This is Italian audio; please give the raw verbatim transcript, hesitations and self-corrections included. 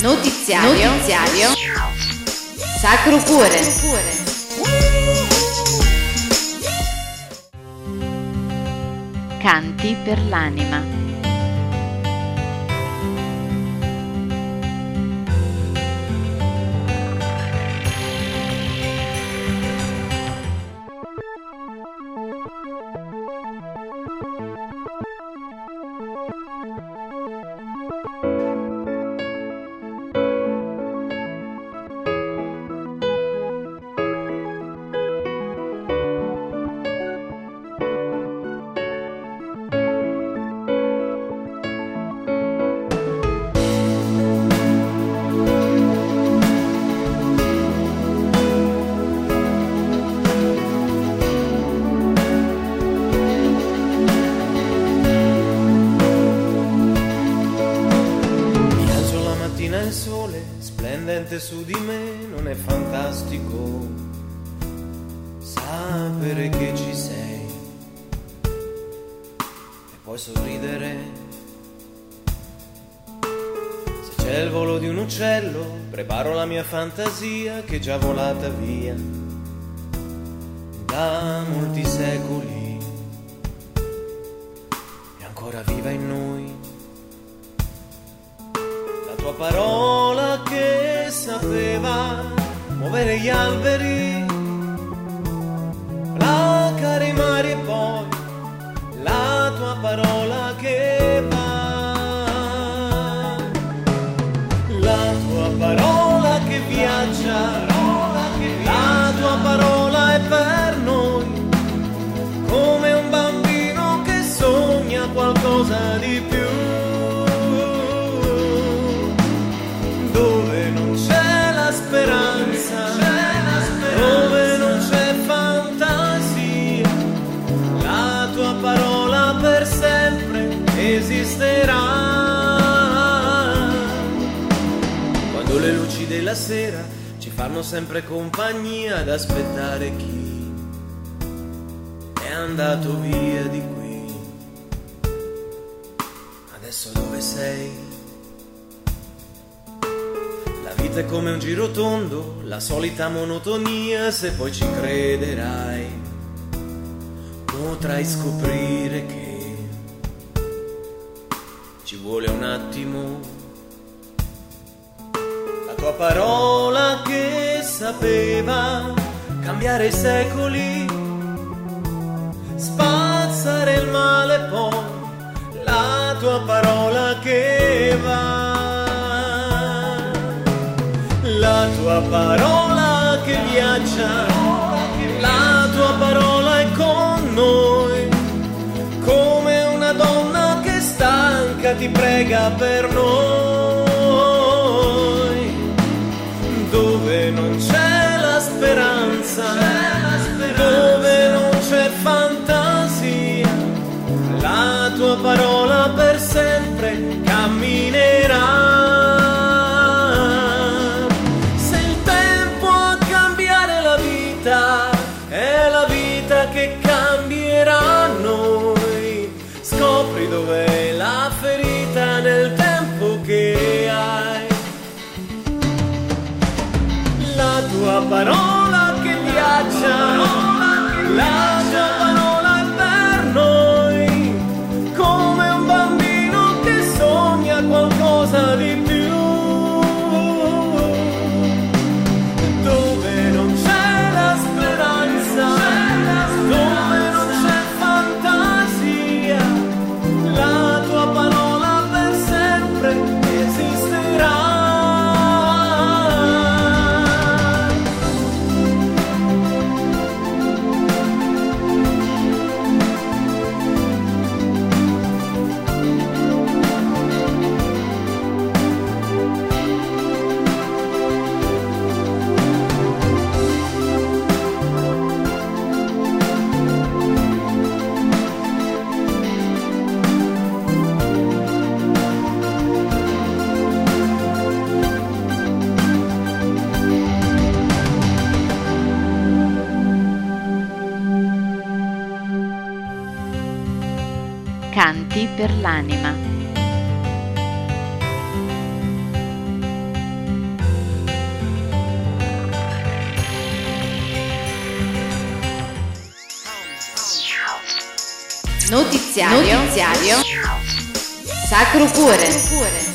Notiziario, Notiziario Sacro Cuore. Canti per l'anima. Il sole splendente su di me, non è fantastico sapere che ci sei e puoi sorridere. Se c'è il volo di un uccello, preparo la mia fantasia che è già volata via da molti secoli, è ancora viva in noi. La tua parola che sapeva muovere gli alberi, placare i mari e poi la tua parola che va, la tua parola che viaggia, la tua parola è per noi come un bambino che sogna qualcosa di più. Speranza, dove non c'è fantasia, la tua parola per sempre esisterà. Quando le luci della sera ci fanno sempre compagnia ad aspettare chi è andato via di qui, adesso dove sei? La vita è come un girotondo, la solita monotonia, se poi ci crederai potrai scoprire che ci vuole un attimo. La tua parola che sapeva cambiare i secoli, spazzare il male, poi la tua parola che va, la tua parola che viaggia, la tua parola è con noi, come una donna che stanca ti prega per noi, dove non c'è la speranza, dove non c'è fantasia, la tua parola per sempre camminerà. È la vita che cambierà noi, scopri dov'è la ferita nel tempo che hai, la tua parola che viaggia, la tua parola è per noi, come un bambino che sogna qualcosa di più. Canti per l'anima. Notiziario, Notiziario. Sacro Cuore.